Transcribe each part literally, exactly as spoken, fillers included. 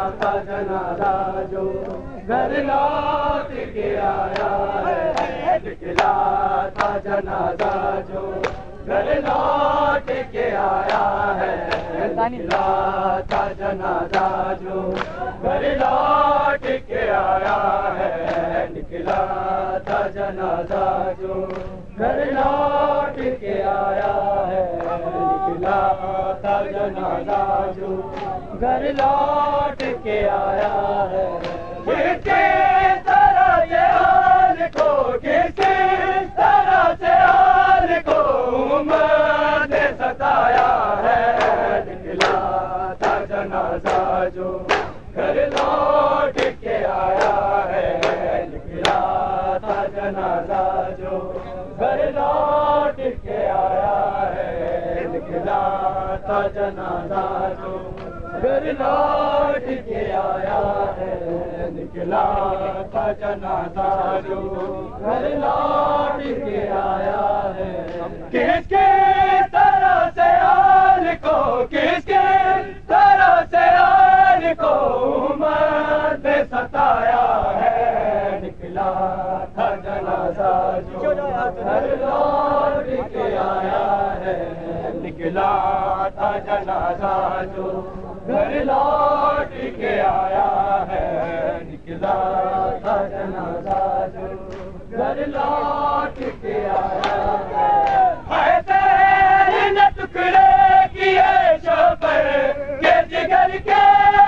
تھا جنازہ جو گھر لوٹ کے آیا ہے، نکلا تھا جنازہ جو گھر لوٹ کے آیا ہے، نکلا تھا جنازہ جو گھر لوٹ کے آیا ہے، نکلا تھا جنازہ جو گھر لوٹ کے آیا ہے، نکلا تھا جنازہ جو گھر لوٹ کے آیا ہے۔ کس طرح سے حال کو کس طرح سے حال کو امت نے ستایا ہے، نکلا تھا جنازہ جو گھر لوٹ کے آیا ہے، نکلا تھا جنازہ جو گھر لوٹ کے آیا ہے، نکلا تھا جنازہ جو گھر لوٹ کے آیا ہے، نکلا تھا جنازہ جو گھر لوٹ کے آیا ہے۔ کس کس طرح سے حال کو کس کس طرح سے حال کو امت نے ستایا ہے، نکلا تھا جنازہ جو گھر لوٹ کے آیا ہے، نکلا تھا جنازہ جو گھر لوٹ کے آیا ہے، نکلا تھا جنازہ جو گھر لوٹ کے آیا ہے۔ ہے تیرے نے ٹکڑے کیے شوپر کے جگر کے،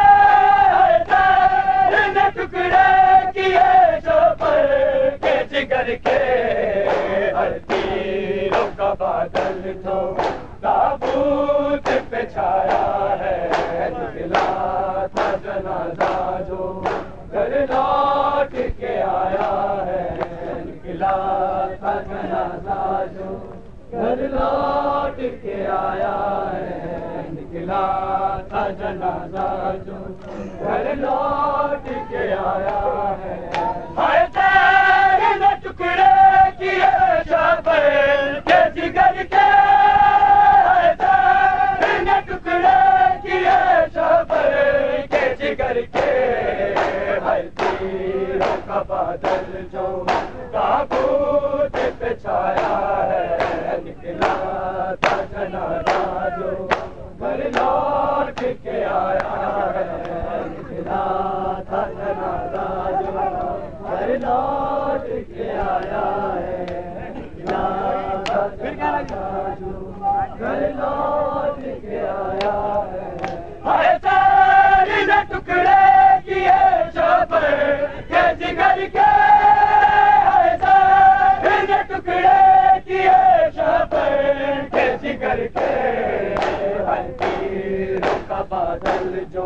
ہے تیرے نے ٹکڑے کیے شوپر کے جگر کے، ہر تیروں کا بادل جو تابوت پہ چھایا ہے، نکلا تھا جنازہ جو گھر لوٹ کے آیا ہے، نکلا تھا جنازہ جو گھر لوٹ کے آیا ہے، نکلا تھا جنازہ جو گھر لوٹ کے آیا ہے۔ ہائے تیرے نے ٹکڑے کیے شوپر کے جگر کے، ہائے تیرے نے ٹکڑے کیے شوپر کے جگر کے، ہر تیروں کا بادل جو تابوت پہ چھایا ہے، نکلا تھا جنازہ جو گھر لوٹ کے آیا ہے، نکلا تھا جنازہ جو گھر لوٹ کے آیا ہے، نکلا تھا جنازہ جو گھر لوٹ کے آیا ہے۔ ہائے تیرے نے ٹکڑے کیے شوپر کے جگر کے، ہائے تیرے نے ٹکڑے کیے شوپر کے جگر کے، ہر تیروں کا بادل جو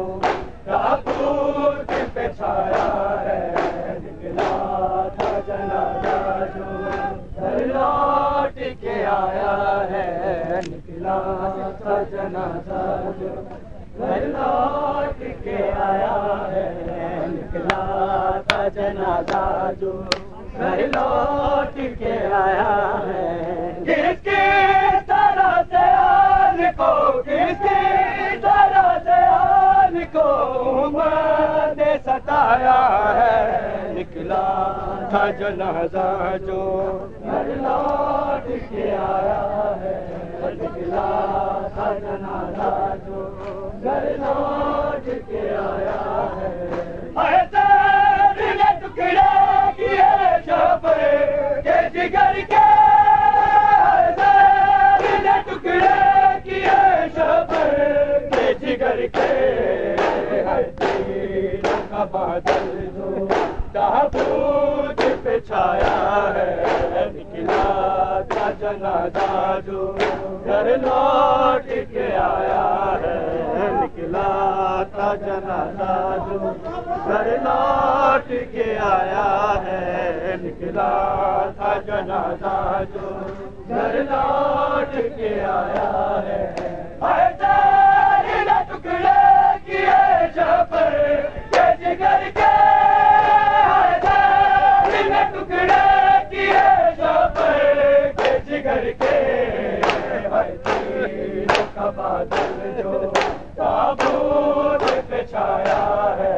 تابوت پہ چھایا ہے، نکلا تھا جنازہ جو گھر لوٹ کے آیا ہے، نکلا تھا جنازہ جو گھر لوٹ کے آیا ہے، نکلا تھا جنازہ جو گھر لوٹ کے آیا ہے۔ کس کس طرح سے حال کو کس کس طرح سے حال کو امت نے ستایا ہے، نکلا تھا جنازہ جو گھر لوٹ کے آیا ہے، نکلا تھا جنازہ جو گھر لوٹ کے آیا ہے۔ ہے تیرے نے ٹکڑے کیے شوپر کے جگر کے، ہے تیرے نے ٹکڑے کیے شوپر کے جگر کے، ہر تیروں کا بادل جو تابوت پہ چھایا ہے، نکلا تھا جنازہ جو گھر لوٹ کے آیا ہے، نکلا تھا جنازہ جو گھر لوٹ کے آیا ہے، نکلا تھا جنازہ جو گھر لوٹ کے آیا ہے۔ ہائے تیرے نے ٹکڑے کیے شوپر کے جگر کے، ہائے تیرے نے ٹکڑے کیے شوپر کے جگر کے، ہر تیروں کا بادل جو تابوت پہ چھایا ہے،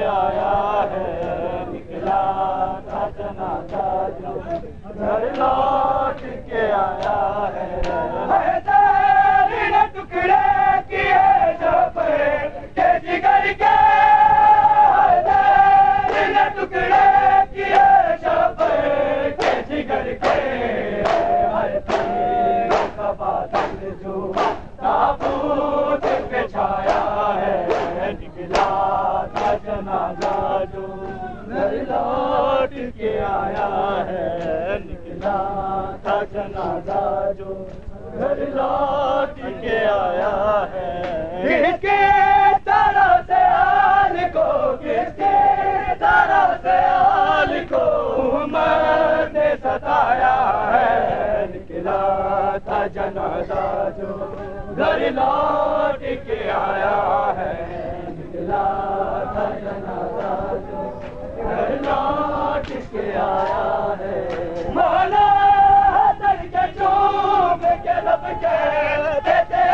آیا ہے نکلا تھا جنازہ جو گھر لوٹ کے آیا ہے ٹکڑے کیے جب کے جگر کے ٹکڑے کیے جب کے جگر کے کا بادل جو تابوت پہ چھایا ہے نکلا تھا جنازہ جو گھر لوٹ کے آیا ہے نکلا تھا جنازہ جو گھر لوٹ کے آیا ہے کس کے طرح سے آل کو کس کے طرح سے آل کو عمر نے ستایا ہے نکلا تھا جنازہ جو گھر لوٹ کے آیا ہے نکلا تھا جنازہ جو گھر لوٹ کے آیا ہے مولا حسن کے چوم کے لب کے دیتے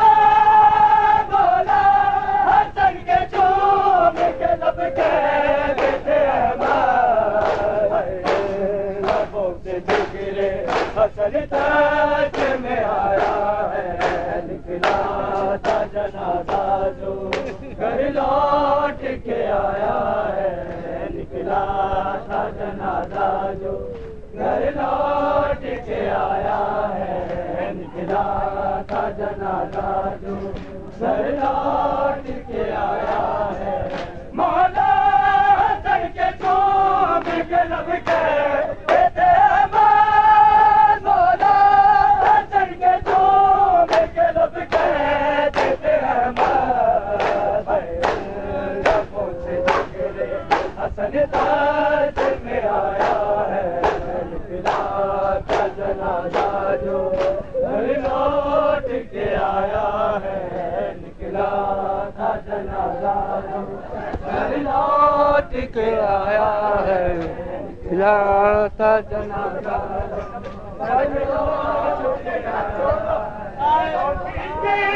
مولا حسن کے چوم کے لب کے دیتے لبوں سے جگرے حسن تاج میں آیا ہے نکلا تھا جنازہ جو گھر لوٹ کے آیا ہے نکلا تھا جنازہ جو گھر لوٹ کے آیا ہے نکلا تھا جنازہ جو گھر لوٹ کے آیا ہے مولا حسن کے چوم کے لب کے دیتے مولا حسن کے چوم کے لب کے دیتے لبوں سے جگرے حسن تاج میں آیا ہے نکلا تھا جنازہ جو گھر لوٹ کے آیا ہے نکلا تھا جنازہ جو گھر لوٹ کے آیا ہے نکلا تھا جنازہ گھر لوٹ کے آیا